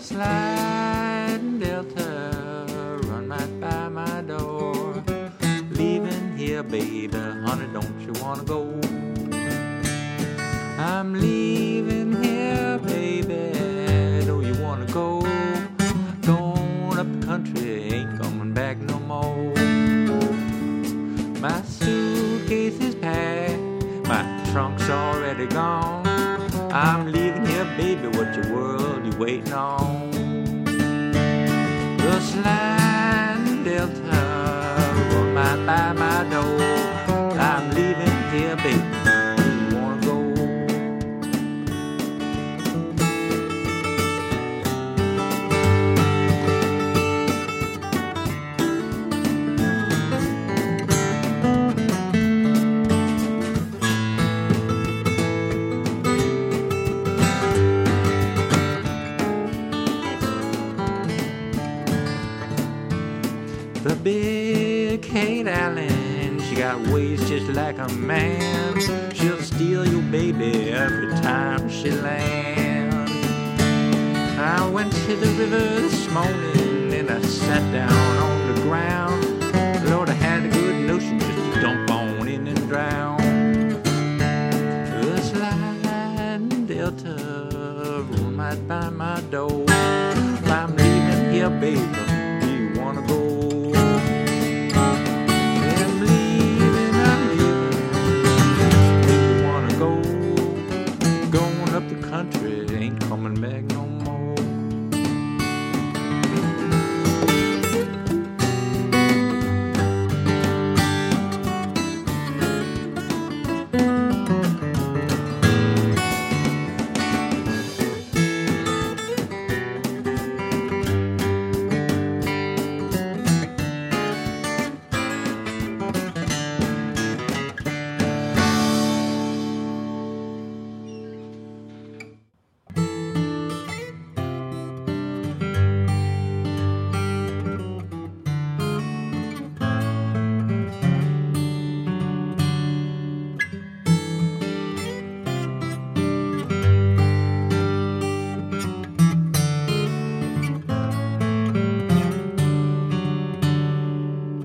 sliding Delta run right by my door. Leaving here, baby, honey, don't you wanna go? I'm leaving here, baby, don't you wanna go? Going up the country, ain't coming back no more. My suitcase is packed, my trunk's already gone. I'm leaving here, baby, what your world you waiting on? The sliding Delta run right by my door. I'm leaving here, baby, you wanna go? The big Kate Allen, she got ways just like a man. She'll steal your baby every time she lands. I went to the river this morning and I sat down on the ground. Lord, I had a good notion just to dump on in and drown. The sliding Delta run right by my door. I'm leaving here, baby,